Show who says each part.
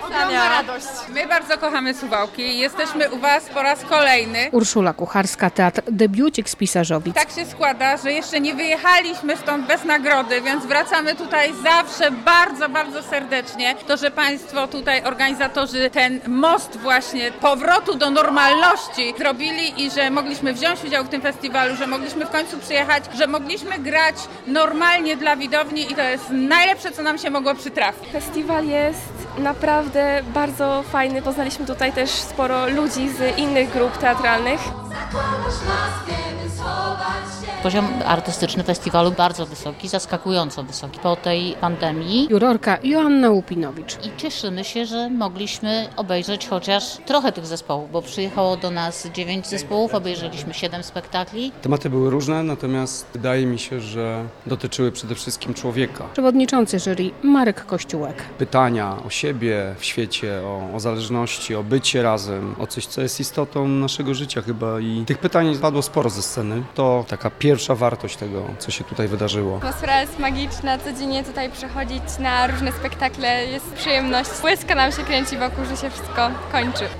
Speaker 1: Ogromna radość.
Speaker 2: My bardzo kochamy Suwałki. Jesteśmy u Was po raz kolejny.
Speaker 3: Urszula Kucharska, Teatr Debiucik z Pisarzowic.
Speaker 2: Tak się składa, że jeszcze nie wyjechaliśmy stąd bez nagrody, więc wracamy tutaj zawsze bardzo, bardzo serdecznie. To, że Państwo tutaj, organizatorzy, ten most właśnie powrotu do normalności zrobili i że mogliśmy wziąć udział w tym festiwalu, że mogliśmy w końcu przyjechać, że mogliśmy grać normalnie dla widowni i to jest najlepsze, co nam się mogło przytrafić.
Speaker 1: Festiwal jest naprawdę bardzo fajny. Poznaliśmy tutaj też sporo ludzi z innych grup teatralnych.
Speaker 4: Poziom artystyczny festiwalu bardzo wysoki, zaskakująco wysoki po tej pandemii.
Speaker 3: Jurorka Joanna Łupinowicz.
Speaker 4: I cieszymy się, że mogliśmy obejrzeć chociaż trochę tych zespołów, bo przyjechało do nas 9 zespołów, obejrzeliśmy 7 spektakli.
Speaker 5: Tematy były różne, natomiast wydaje mi się, że dotyczyły przede wszystkim człowieka.
Speaker 3: Przewodniczący jury Marek Kościółek.
Speaker 5: Pytania o siebie w świecie, o zależności, o bycie razem, o coś, co jest istotą naszego życia chyba i tych pytań padło sporo ze sceny. To taka pierwsza wartość tego, co się tutaj wydarzyło.
Speaker 1: Atmosfera jest magiczna, codziennie tutaj przychodzić na różne spektakle jest przyjemność. Łezka nam się kręci wokół, że się wszystko kończy.